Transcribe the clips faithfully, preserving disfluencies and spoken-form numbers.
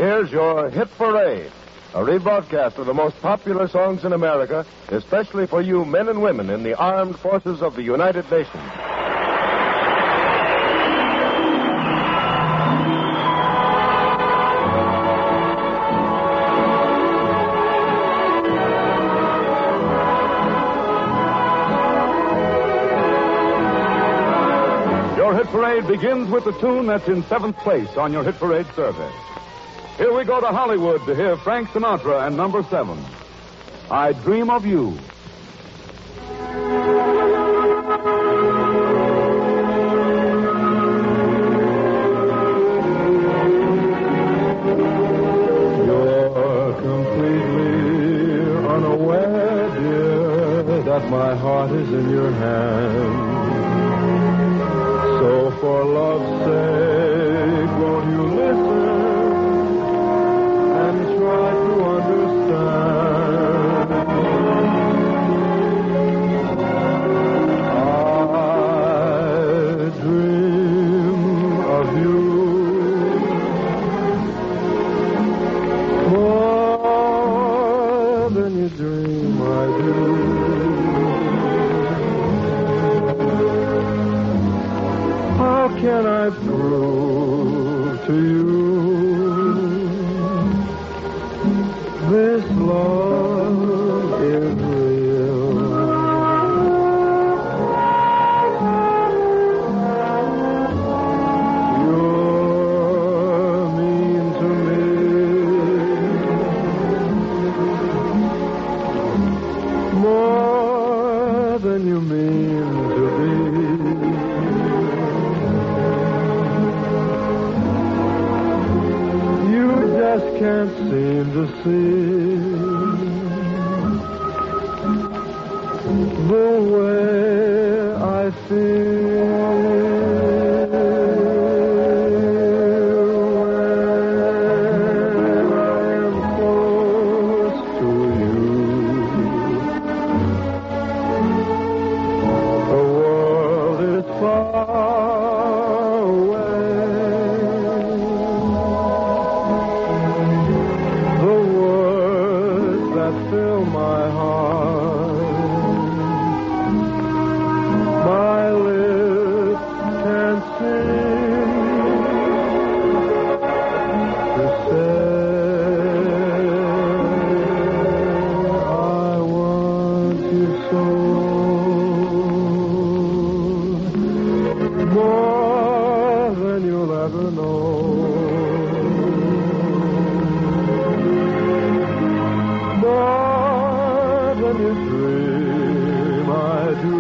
Here's your Hit Parade, a rebroadcast of the most popular songs in America, especially for you men and women in the armed forces of the United Nations. Your Hit Parade begins with the tune that's in seventh place on your Hit Parade survey. Here we go to Hollywood to hear Frank Sinatra and number seven, I Dream of You. You're completely unaware, dear, that my heart is in your hand. So for love's sake, won't you listen and try to understand? I dream of you more than you dream I do. How can I prove to you this love is real? You're mean to me, more than you mean to be. Just can't seem to see the way I feel when I am close to you. The world is far away. Fill my heart, my lips can't seem to say I want you so, more than you'll ever know. More than you dream I do.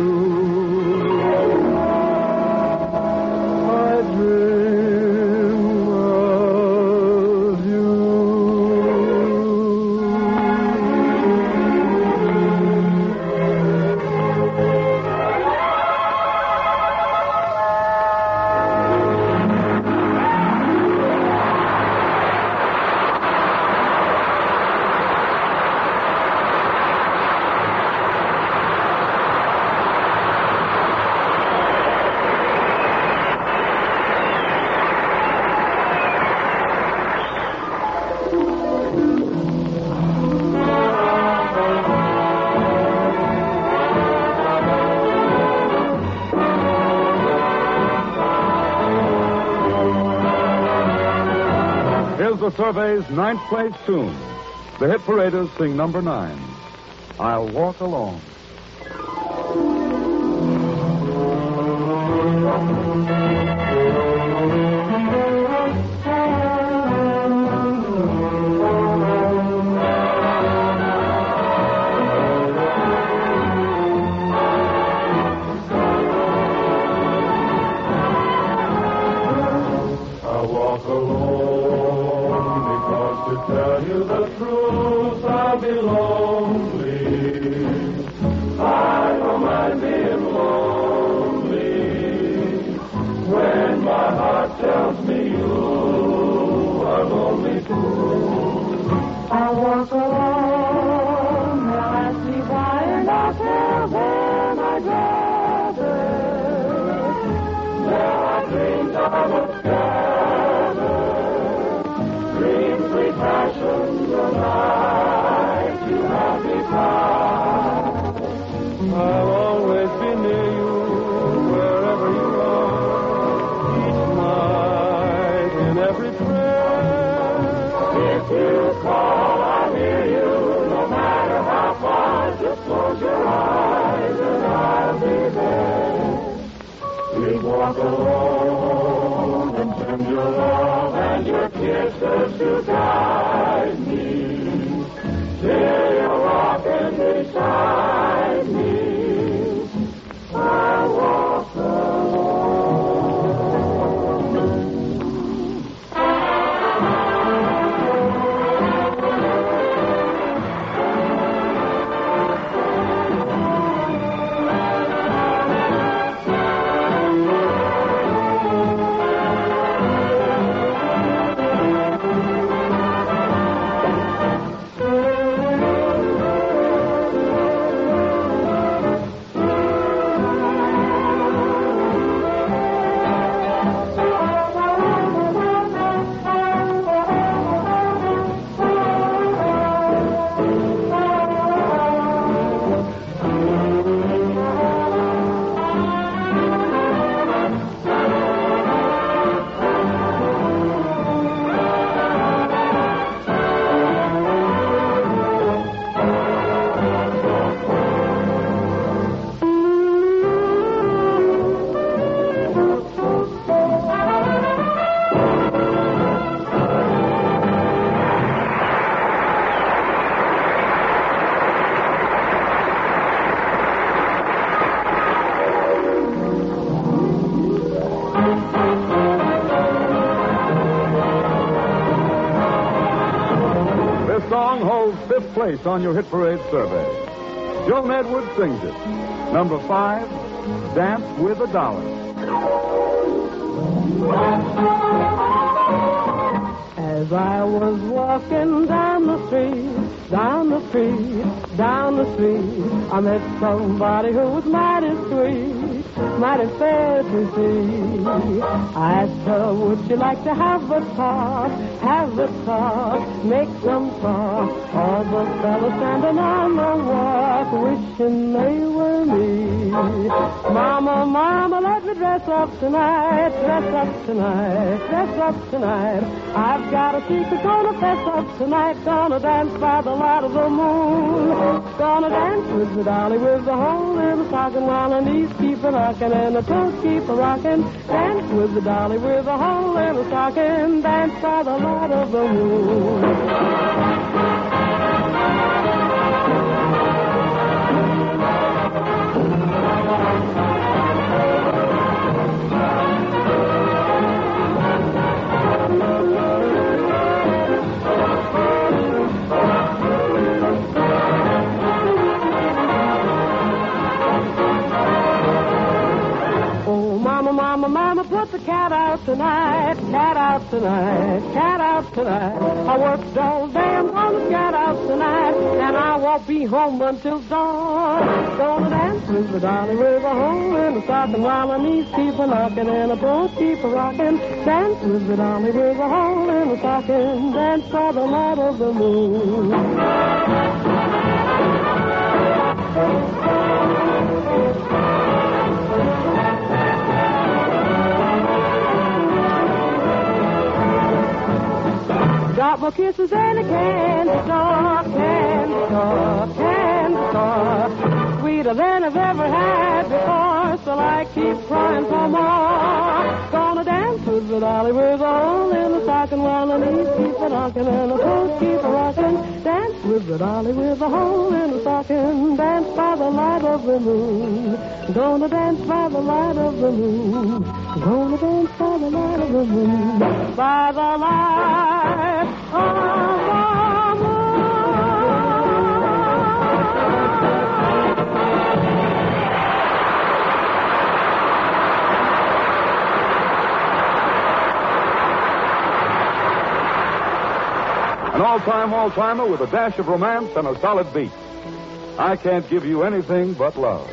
I dream of you. Here's the survey's ninth place tune. The Hit Paraders sing number nine, I'll Walk Alone. I walk alone because to tell you the truth I'll be lonely. I don't mind being lonely when my heart tells me you are lonely too. I walk alone, now I see why, and I tell them I'd rather. There are dreams I would gather, dreams passion, the night you have me found. I'll always be near you wherever you are, each night in every prayer. If you call, I'll hear you, no matter how far. Just close your eyes and I'll be there. We'd walk alone and send your love and your kisses to guide me. Till you're rocking beside me, I walk Fifth place on your hit parade survey. Joan Edwards sings it. Number five, Dance with a Dollar. As I was walking down the street, down the street, down the street, I met somebody who was mighty sweet, mighty fair to see. I asked her, would she like to have a talk, have a talk, make some talk? All the fellas standing on the walk, wishing they were me. Mama, mama, let me dress up tonight, dress up tonight, dress up tonight. I've got a secret, gonna fess up tonight, gonna dance by the light of the moon. Gonna dance with the dolly with the hole in the stocking while the knees keep a rocking and the toes keep a rocking. Dance with the dolly with the hole in the stocking, dance by the light of the moon. Mama, mama, put the cat out tonight, cat out tonight, cat out tonight. I worked all day, I'm gonna cat out tonight, and I won't be home until dawn. Gonna dance with the dolly with a hole in the stocking while my knees keep a knocking and the bones keep a rocking. Dance with the dolly with a hole in the stocking, dance by the light of the moon. Got more kisses in a candy store, candy store, candy store. Sweeter than I've ever had before, so I keep crying for more. Gonna dance with the dolly with a hole in the stocking while the knees keep a knocking and the toes keep a rocking. Dance with the dolly with a hole in the stocking, dance by the light of the moon. Gonna dance by the light of the moon. Gonna dance by the light of the moon. By the light of the moon. An all-time all-timer with a dash of romance and a solid beat. I can't give you anything but love.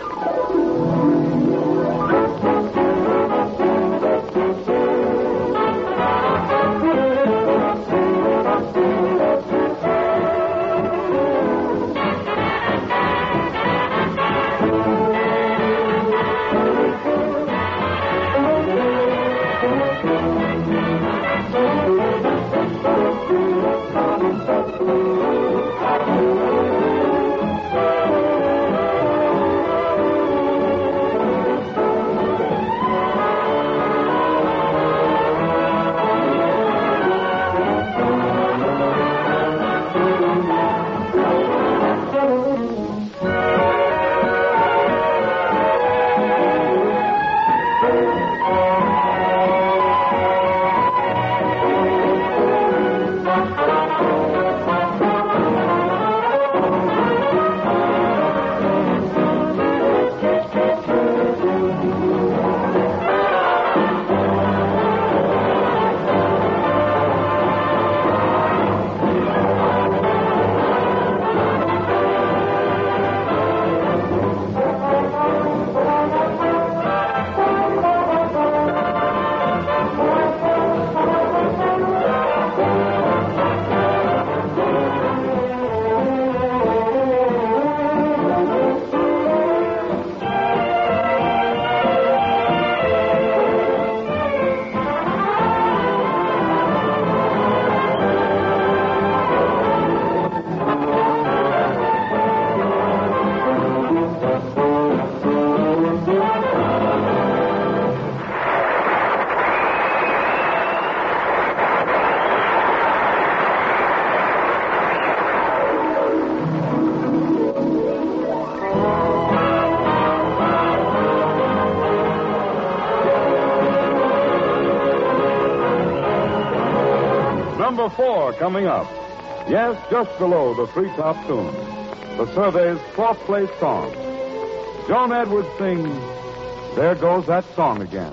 four coming up. Yes, just below the three-top tune. The survey's fourth place song. Joan Edwards sings There Goes That Song Again.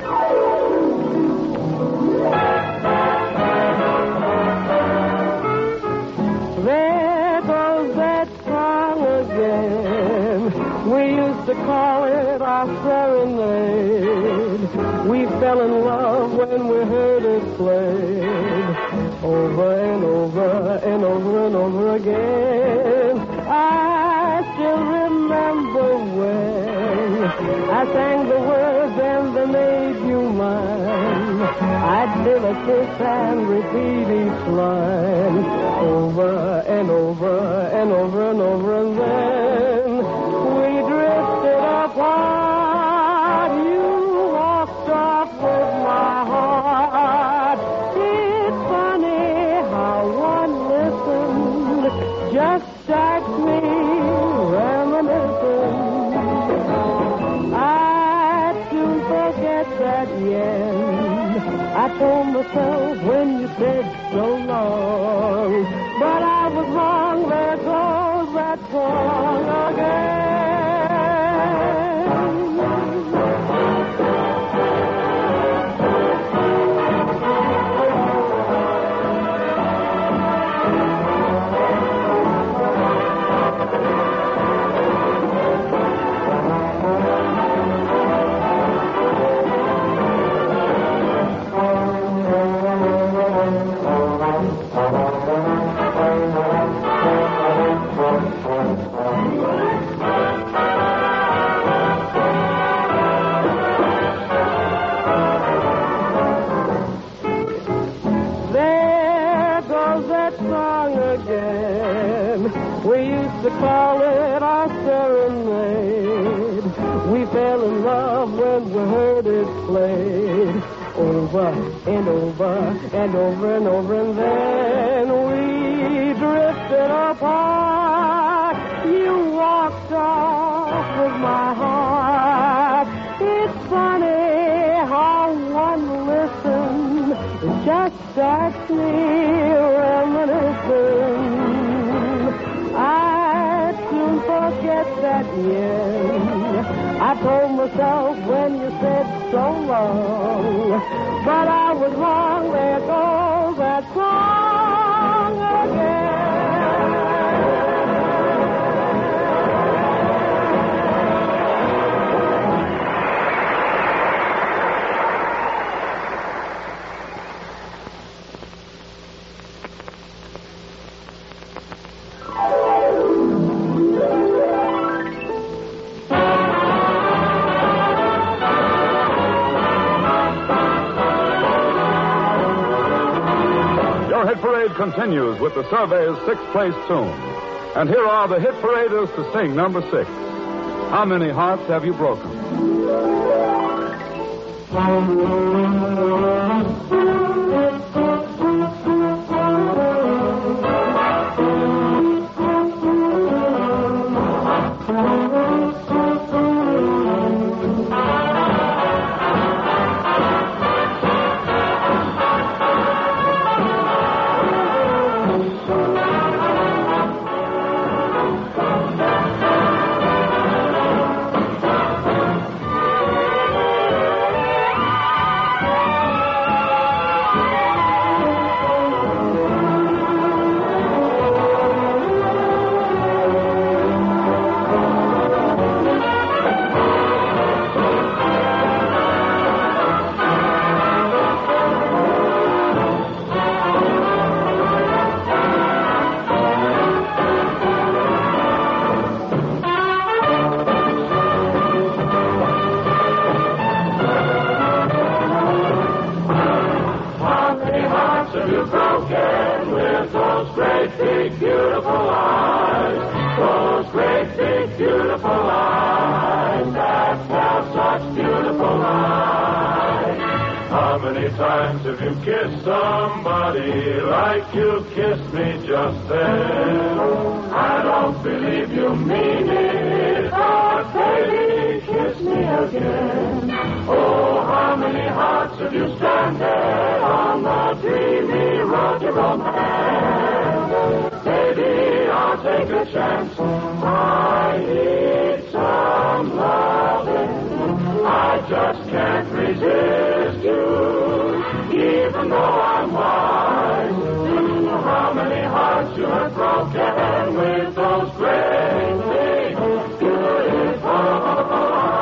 There goes that song again. We used to call it our serenade. We fell in love when we heard it played. Over and over and over and over again. I still remember when I sang the words and they made you mine. I'd live a kiss and repeat each line. Over and over and over and over, and then we drifted apart. You walked off with my heart. It's funny how one listened just starts me reminiscing. I'd soon forget that end. I told myself when you said so long, but I was wrong. There goes that song again. We used to call it our serenade. We fell in love when we heard it played. Over and over and over and over, and then we drifted apart. You walked off with my heart. It's funny how one listens. It just starts me reminiscing. I'd soon forget that end. I told myself when you said so long, but I was wrong. There goes that song again. Hit Parade continues with the survey's sixth place tune. And here are the hit paraders to sing number six. How many hearts have you broken? Times have you kissed somebody like you kissed me just then? I don't believe you mean it, but baby, kiss me again. Oh, how many hearts have you stranded on the dreamy road to romance? take a chance. I need some loving. I just can't resist you, even though I'm wise. How many hearts you have broken with those great big beautiful eyes.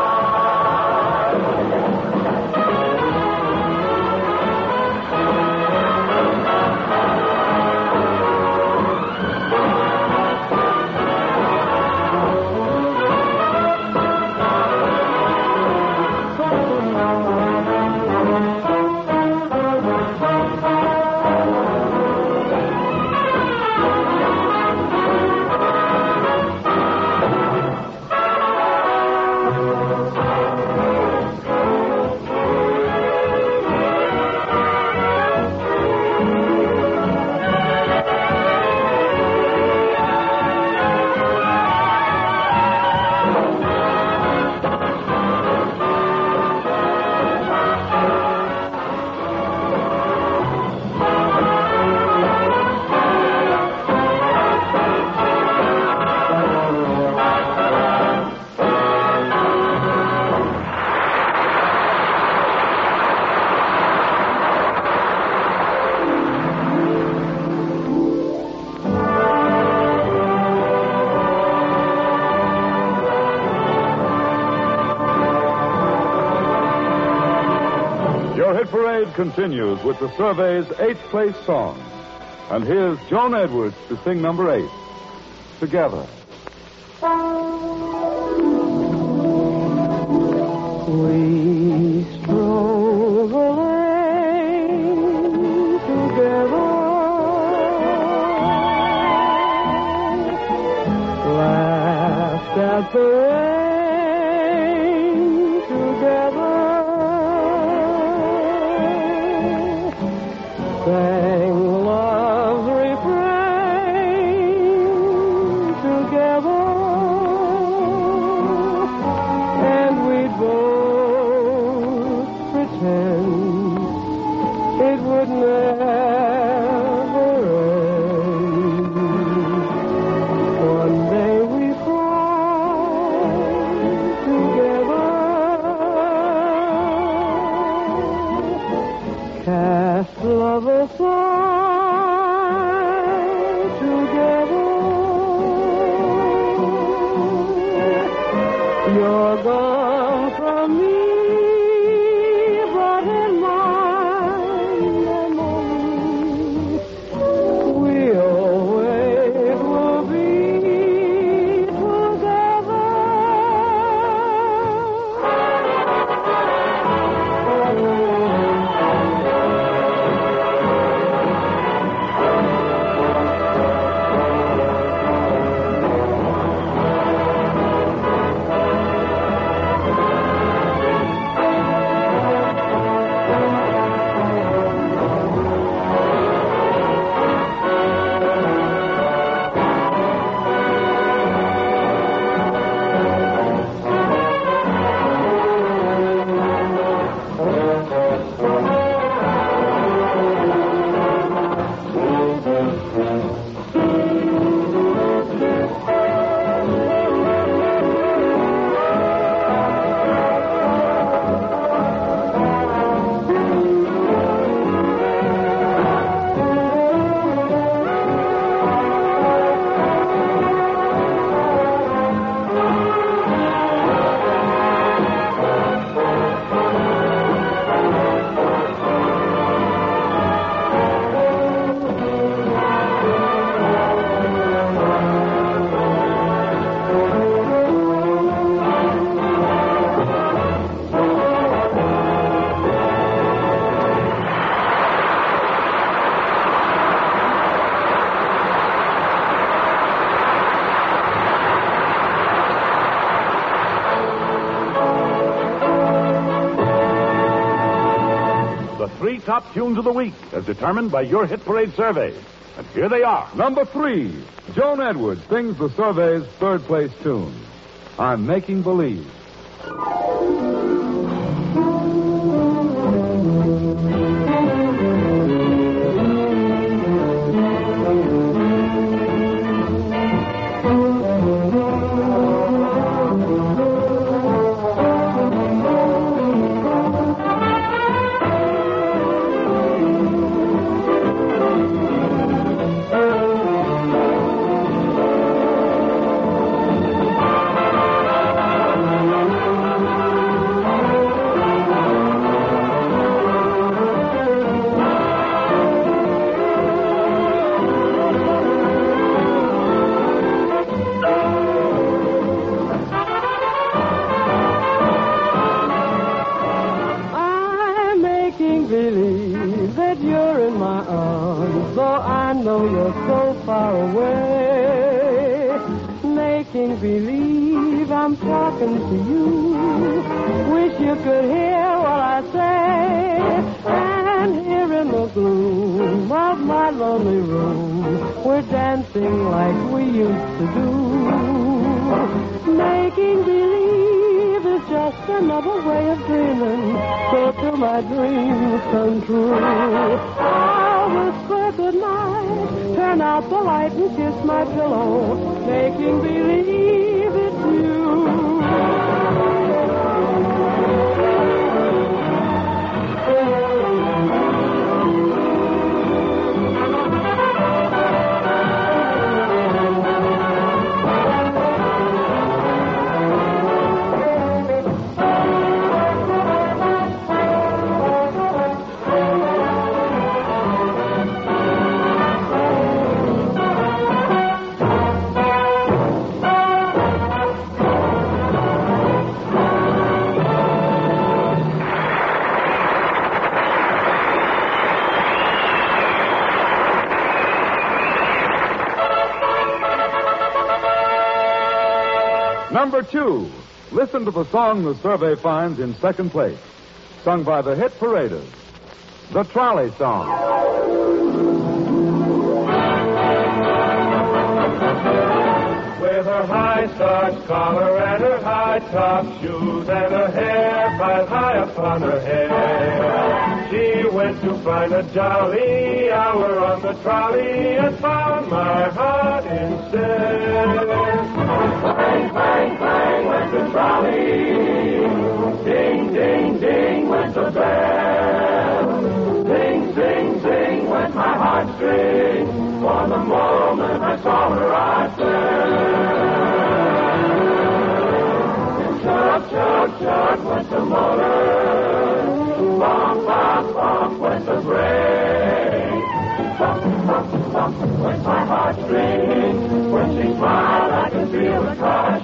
Parade continues with the survey's eighth place song. And here's Joan Edwards to sing number eight. Together. We stroll the lane together, laughed at the rain together, sang love's refrain together, and we'd both pretend it would never end. One day we cried together, cast love aside together. You're gone from me, but in my memory, we always will be together. The three top tunes of the week, as determined by your Hit Parade survey. And here they are. Number three, Joan Edwards sings the survey's third place tune. I'm Making Believe. so far away, making believe I'm talking to you. Wish you could hear what I say, and here in the gloom of my lonely room, we're dancing like we used to do. Making believe is just another way of dreaming, so till my dreams come true, I'll whisper goodnight, turn out the light and kiss my pillow, making believe it's you. Number two, listen to the song the survey finds in second place, sung by the hit paraders, the Trolley Song. With her high starched collar and her high top shoes and her hair piled high upon her head, she went to find a jolly hour on the trolley and found my heart instead. Clang, clang, clang went the trolley. Ding, ding, ding went the bell. Ding, ding, ding went my heartstrings. For the moment I saw her, I fell. Chug, chug, chug went the motor. Bump, bump, bump went the brake. Bump, bump, bump went my heartstrings. When she smiled, I could feel the car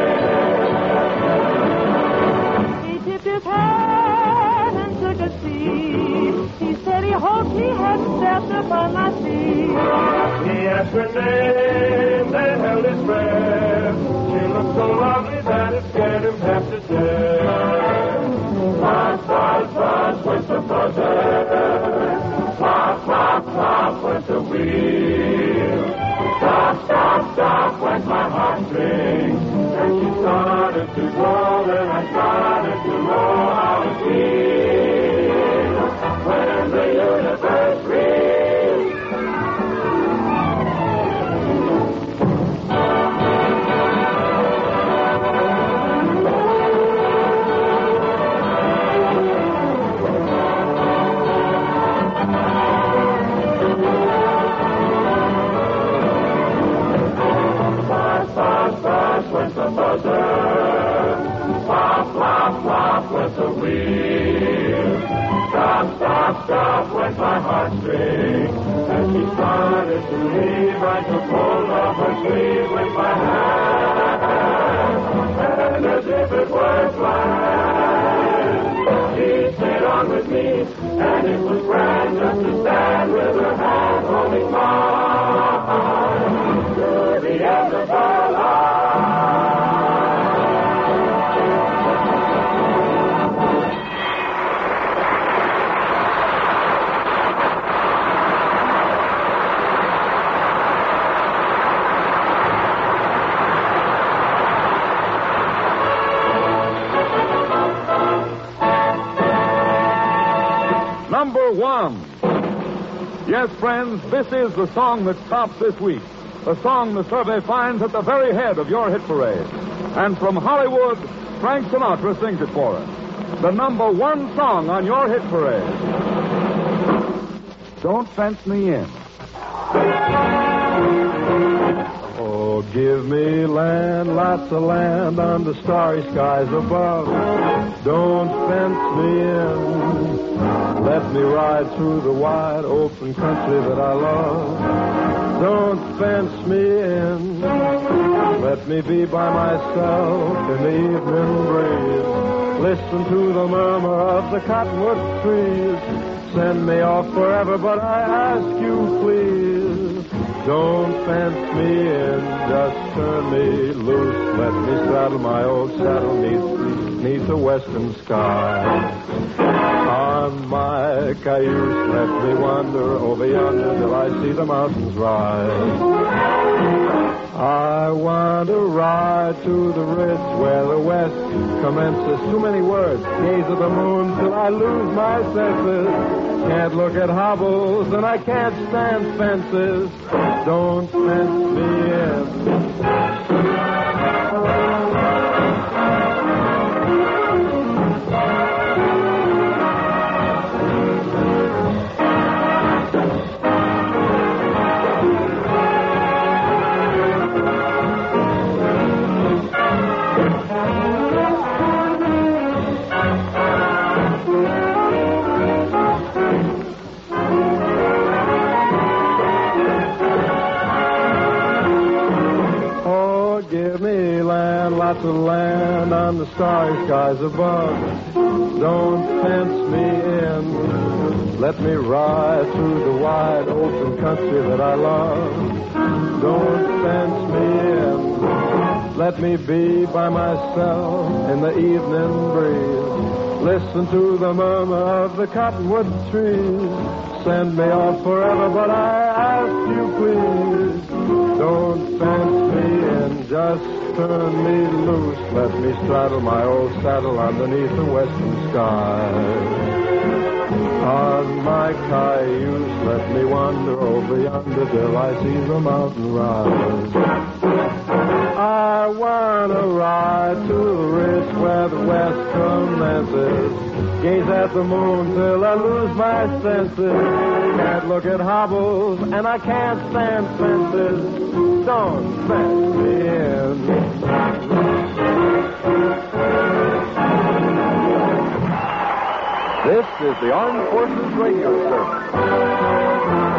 shake. He tipped his hat and took a seat. He said he hoped he hadn't stepped upon my feet. He asked her name, then held his breath. She looked so lovely that it scared him half to death. Buzz, buzz, buzz went the buzzer. Flop, flop, flop went the wheel. Stop, stop, stop went my heartstrings. And she started to grow, and I started to know how it feels when the universe reels. Went the buzzer, flop, flop, flop went the wheel. Stop, stop, stop went my heartstrings. As she started to leave, I took hold of her sleeve with my hand, and as if it were planned, she stayed on with me, and it was grand just to stand with her hand holding mine to the end of her life. Number one. Yes, friends, this is the song that tops this week. The song the survey finds at the very head of your hit parade. And from Hollywood, Frank Sinatra sings it for us. The number one song on your hit parade. Don't Fence Me In. Oh, give me land, lots of land under starry skies above. Don't fence me in. Let me ride through the wide open country that I love. Don't fence me in. Let me be by myself in the evening breeze. Listen to the murmur of the cottonwood trees. Send me off forever, but I ask you, please, Don't fence me in, just turn me loose. Let me straddle my old saddle neath, neath the western sky. On my cayuse, let me wander over yonder till I see the mountains rise. I want to ride to the ridge where the west commences. Too many words. Gaze at the moon till I lose my senses. Can't look at hobbles and I can't stand fences. Don't fence me in. Lots of land on the starry skies above. Don't fence me in. Let me ride through the wide open country that I love. Don't fence me in. Let me be by myself in the evening breeze. Listen to the murmur of the cottonwood trees. Send me off forever, but I ask you please. Don't fence me in, just turn me loose. Let me straddle my old saddle underneath the western sky. On my cayuse, let me wander over yonder till I see the mountain rise. I wanna ride to the ridge where the west commences. Gaze at the moon till I lose my senses. Can't look at hobbles and I can't stand fences. Don't fence me in. This is the Armed Forces Radio Service.